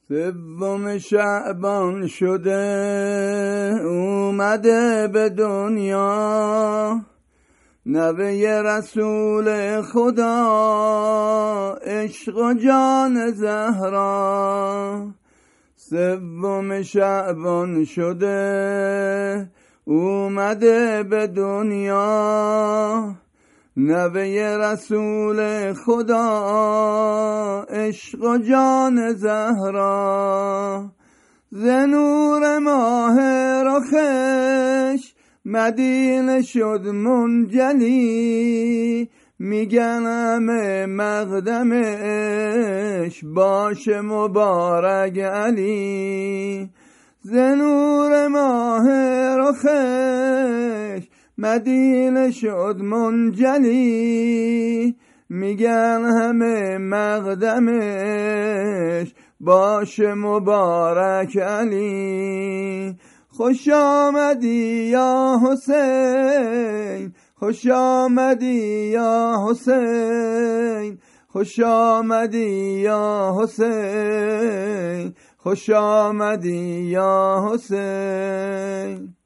سوم شعبان شده اومده به دنیا، نوه رسول خدا عشق و جان زهرا. سوم شعبان شده اومده به دنیا، نوه رسول خدا عشق و جان زهرا. ز نور ماه رخش مدینه شد منجلی، میگن همه مقدمش باشه مبارک علی. ز نور ماه رخش مدینه شد منجلی، میگن همه مقدمش باشه مبارک علی. خوش آمدی یا حسین، خوش آمدی یا حسین، خوش آمدی یا حسین، خوش آمدی یا حسین.